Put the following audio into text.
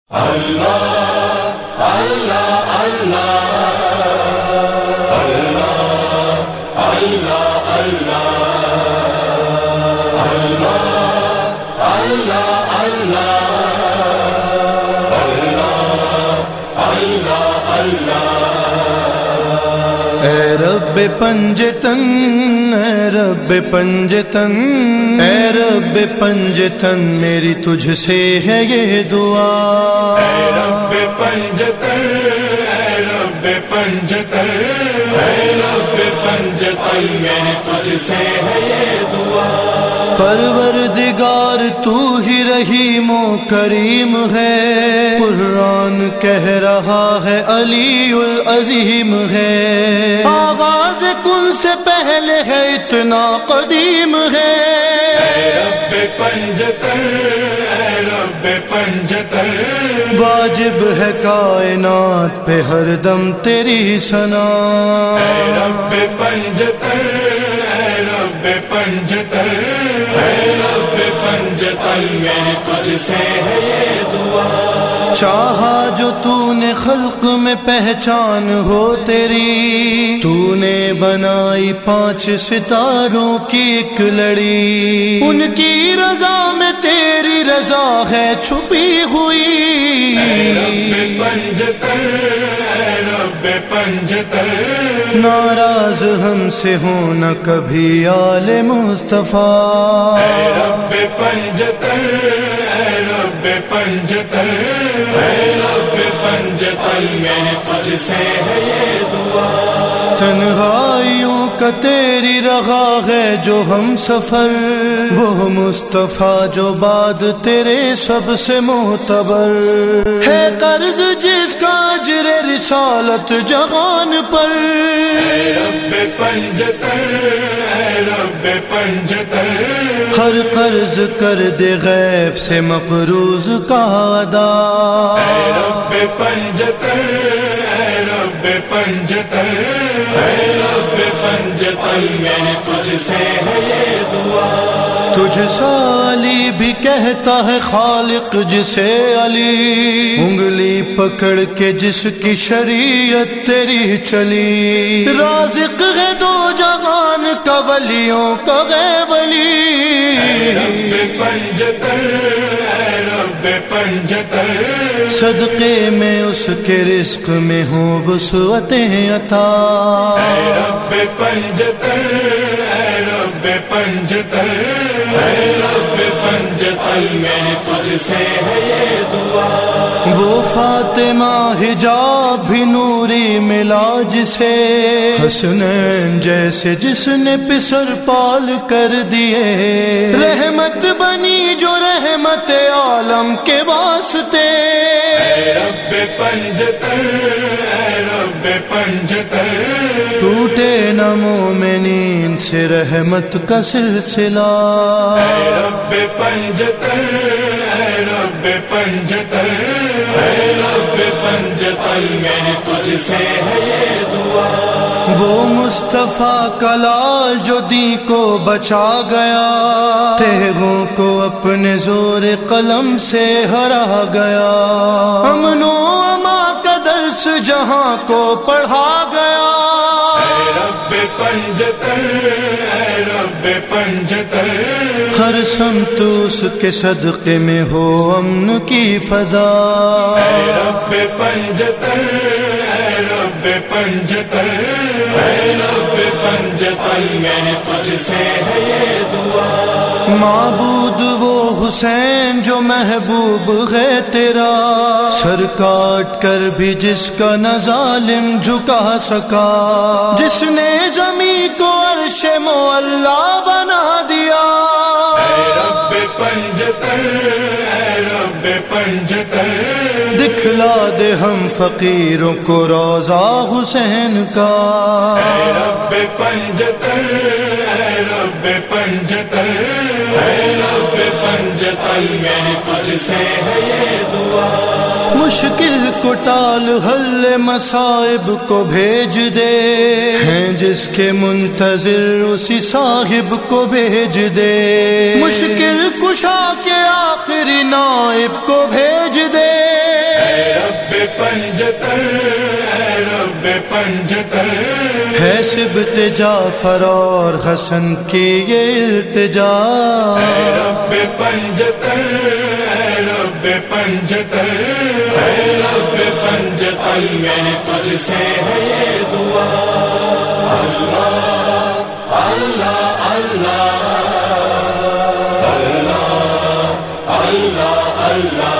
اللہ اللہ اللہ اللہ اللہ اللہ اللہ اللہ اللہ। اے رب پنجتن، اے رب پنجتن، اے رب پنجتن، میری تجھ سے ہے یہ دعا۔ اے رب پنجتن، اے رب پنجتن، اے رب پنجتن، میری تجھ سے ہے یہ دعا۔ پروردگار تو ہی رحیم و کریم ہے، قرآن کہہ رہا ہے علی العظیم ہے، آغاز کن سے پہلے ہے اتنا قدیم ہے۔ اے رب پنجتن، اے رب پنجتن، واجب ہے کائنات پہ ہر دم تیری ثنا۔ اے رب پنجتن، اے رب پنجتن، اے رب پنجتن، میری تجھ سے ہے یہ دعا۔ چاہا جو تو نے خلق میں پہچان ہو تیری، تو نے بنائی 5 ستاروں کی ایک لڑی، ان کی رضا میں تیری رضا ہے چھپی ہوئی۔ اے رب پنجتن، اے رب پنجتن، ناراض ہم سے ہونا کبھی آل مصطفیٰ۔ اے رب پنجتن، اے رب پنجتن، اے رب پنجتن، میری تجھ سے ہے یہ دعا۔ تنہائیوں کا تیری رہا ہے جو ہم سفر، وہ مصطفیٰ جو بعد تیرے سب سے معتبر ہے، قرض جس کا اجر رسالت جہان پر۔ اے رب پنجتن، اے رب پنجتن، ہر قرض کر دے غیب سے مقروض کا ادا۔ اے رب پنجتن، اے رب پنجتن، اے رب پنجتن، میری تجھ سے ہے یہ دعا۔ تجھ سا علی بھی کہتا ہے خالق جسے علی، انگلی پکڑ کے جس کی شریعت تیری چلی، رازق ہے دو جہان کا ولیوں کا غیب علی۔ اے رب پنجتن، اے رب پنجتن، صدقے میں اس کے رزق میں ہوں وسعتیں عطا۔ اے رب پنجتن، اے رب پنجتن، اے رب پنجتن، میری تجھ سے ہے یہ دعا۔ وہ فاطمہ حجاب بھی نوری ملا جسے، حسنین جیسے جس نے پسر پال کر دیے، رحمت بنی جو رحمت عالم کے واسطے۔ اے رب پنجتن، اے رب پنجتن، ٹوٹے نہ مومنین سے رحمت کا سلسلہ۔ اے رب پنجتن، اے رب پنجتن، اے رب پنجتن، میری تجھ سے ہے یہ دعا۔ وہ مصطفیٰ کا لال جو دین کو بچا گیا، تیغوں کو اپنے زور قلم سے ہرا گیا، امن و اما کا درس جہاں کو پڑھا گیا۔ اے رب پنجتن، اے رب پنجتن، ہر سمت اس کے صدقے میں ہو امن کی فضا۔ اے رب پنجتن، اے رب پنجتن، اے رب پنجتن، میری تجھ سے ہے یہ دعا۔ معبود وہ حسین جو محبوب ہے تیرا، سر کاٹ کر بھی جس کا نہ ظالم جھکا سکا، جس نے زمین کو عرش معلا بنا دیا۔ اے رب پنجتن، اے رب پنجتن، دکھلا دے ہم فقیروں کو روضہ حسین کا۔ اے رب پنجتن، اے رب پنجتن، اے رب پنجتن، میری تجھ سے ہے یہ دعا۔ مشکل کو ٹال حل مصائب کو بھیج دے، ہیں جس کے منتظر اسی صاحب کو بھیج دے، مشکل کشا کے آخری نائب کو بھیج دے۔ پنجتر ہے سبت جعفر اور حسن کی یہ التجا، اے رب پنجتر، اے رب پنجتر، اے رب پنجتر، میری تجھ سے ہے یہ دعا۔ اللہ اللہ اللہ اللہ اللہ اللہ